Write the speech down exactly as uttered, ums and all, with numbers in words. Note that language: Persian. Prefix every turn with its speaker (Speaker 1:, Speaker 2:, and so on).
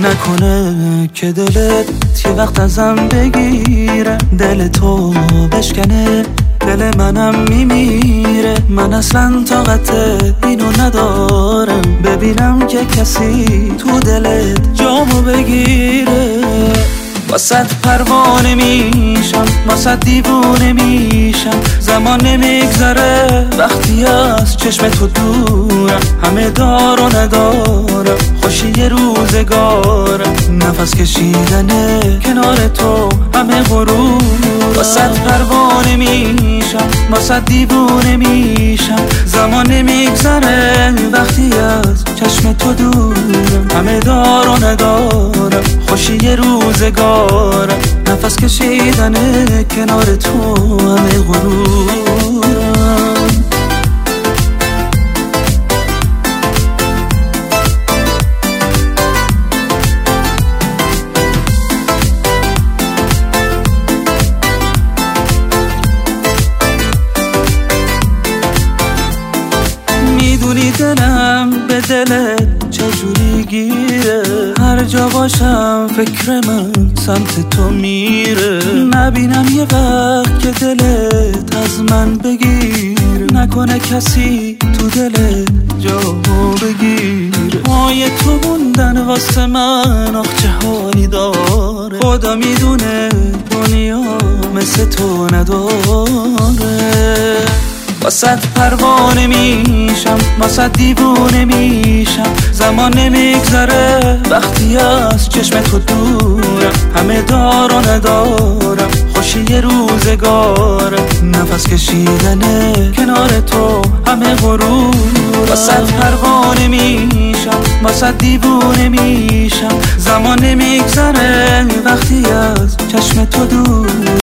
Speaker 1: نکنه که دلت یه وقت ازم بگیره، دل تو بشکنه دل منم میمیره. من اصلا طاقت اینو ندارم ببینم که کسی تو دلت جامو بگیره. واسه پروانه میشم، واسه دیوونه میشم، زمان نمیگذره وقتی از چشم تو دورم. همه دار و ندارم خوشی روزگارم، نفس کشیدنه کنار تو همه غرور. واسه پروانه میشم، واسه دیوونه میشم، زمان نمیگذره وقتی از چشم تو دورم. همه دار و ندارم خوشی روزگارم، نفس کشیدنه کنار تو همه غرورم. میدونی دلم به دلت چجوری گیره، هر جا باشم فکر من سمت تو میره. نبینم یه وقت که دلت از من بگیر، نکنه کسی تو دلت جامو بگیر. مای تو موندن واسه من آخ چه حالی داره، خدا میدونه دنیا مثل تو نداره. واسه پروانه میشم، واسه دیوونه میشم، زمان نمیگذره وقتی از چشم تو دورم. همه دار و ندارم خوشی روزگارم، نفس کشیدنه کنار تو همه غرور. واسه پروانه میشم، واسه دیوونه میشم، زمان نمیگذره وقتی از چشم تو دورم.